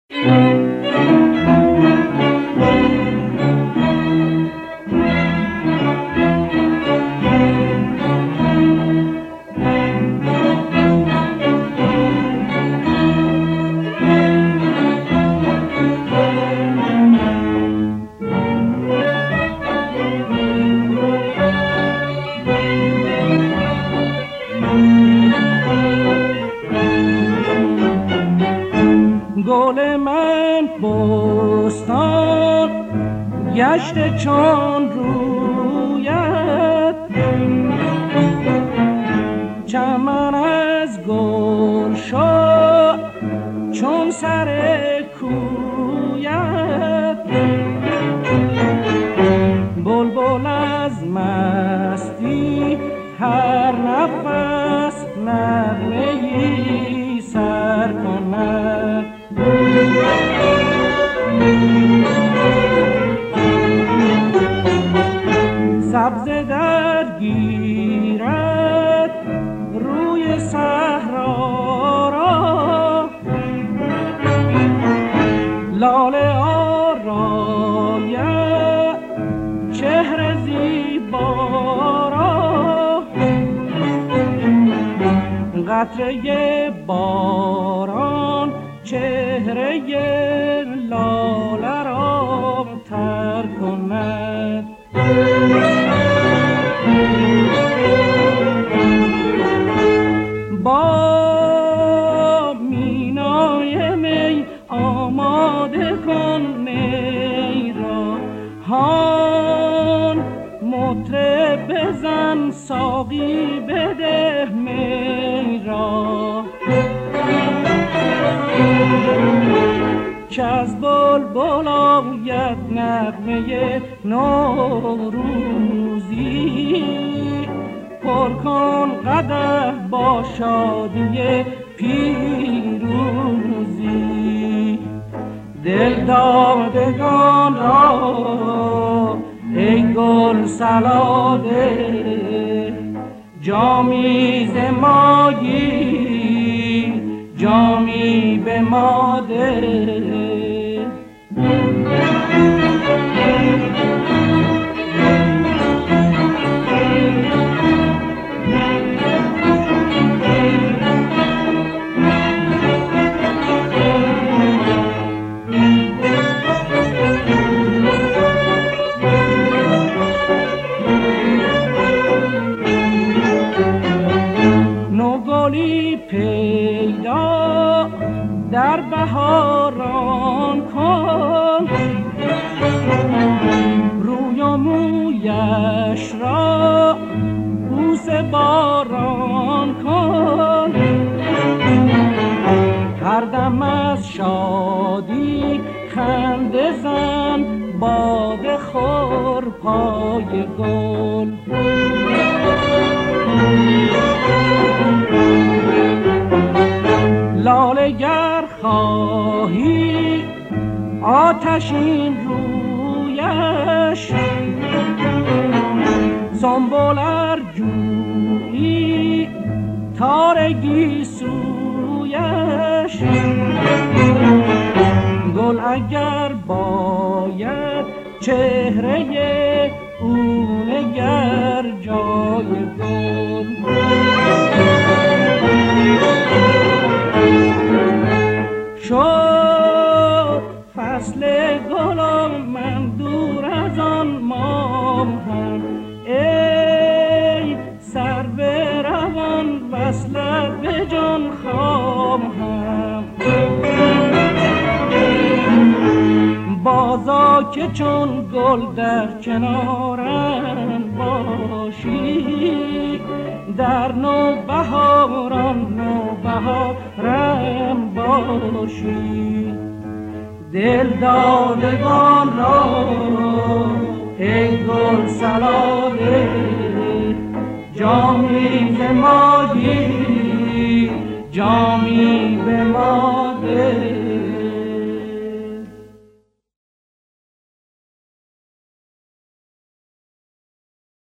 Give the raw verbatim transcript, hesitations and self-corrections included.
گل من بستان گشته چون رویت، چمن از گل شد چون سر کویت، بلبل از مستی هر نفس نغمه‌ای سر کند. سبزه در گیرد روی صحرا را، لاله آراید چهره زیبا را، قطره باران چهره لاله را تر کند. با مینای می آماده کن نی را، هان مطرب بزن ساقی بده می را، که از بلبل آید نغمه نوروزی، پر کن قدح با شادی پیروزی. دل دادگان را ای گل سلاده، جامی ز ما گیر جامی به ما ده. نوگلی پیدا در بهاران کن، روی و مویش را بوسه باران کن، هر دم از شادی خنده زن باده خور پای گل. لاله گر خواهی آتشین رویش، سنبل ار جویی تارگی سویش، گل اگر باید چهره او نگر جای گل. شد فصل گلم من دور از آن مام هم، ای سر به روان وصلت به جان خام هم. بازا که چون گل در کنارم باشی، در نوبهاران نوبهارم باشی. دل دادگان را ای گل سلاده، جامی به ما گیر جامی به ما